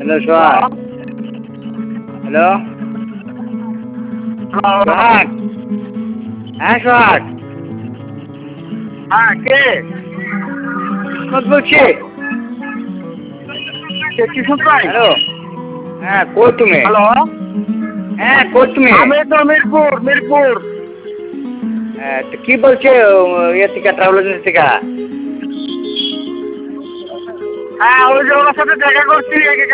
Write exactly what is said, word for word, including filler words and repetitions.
Hello সোহাগ। Hello সোহাগ। হ্যাঁ সোহাগ। হ্যাঁ কে কিসমত বলছি। কে কিশোর ভাই? হ্যালো হ্যাঁ কই তুমি? হ্যালো হ্যাঁ কই তুমি? আমি তো মিরপুর মিরপুর। হ্যাঁ তো কি বলছে ইয়ে থেকে ট্রাভেল এজেন্সি থেকে? হ্যাঁ ওই যে ওনার সাথে দেখা করছি